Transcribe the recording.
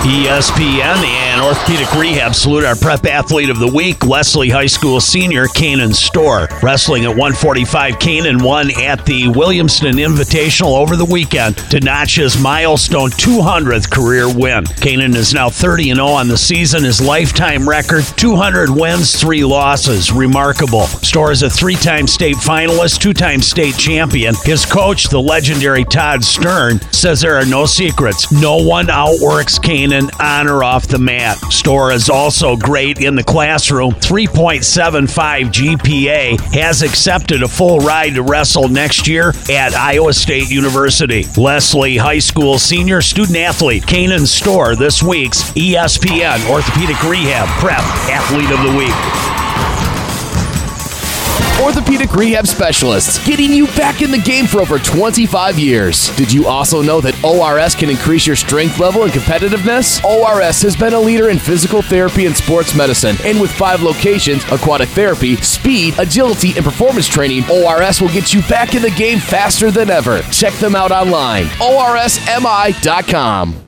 ESPN and Orthopedic Rehab salute our prep athlete of the week, Leslie High School senior Canaan Storr. Wrestling at 145, Canaan won at the Williamston Invitational over the weekend to notch his milestone 200th career win. Canaan is now 30-0 on the season. His lifetime record, 200 wins, 3 losses. Remarkable. Storr is a 3-time state finalist, 2-time state champion. His coach, the legendary Todd Stern, says there are no secrets. No one outworks Canaan on or off the mat. Storr is also great in the classroom. 3.75 GPA, has accepted a full ride to wrestle next year at Iowa State University. Leslie High School senior student athlete Canaan Storr, this week's ESPN Orthopedic Rehab Prep Athlete of the Week. Orthopedic Rehab Specialists, getting you back in the game for over 25 years. Did you also know that ORS can increase your strength level and competitiveness? ORS has been a leader in physical therapy and sports medicine, and with 5 locations, aquatic therapy, speed, agility, and performance training, ORS will get you back in the game faster than ever. Check them out online, orsmi.com.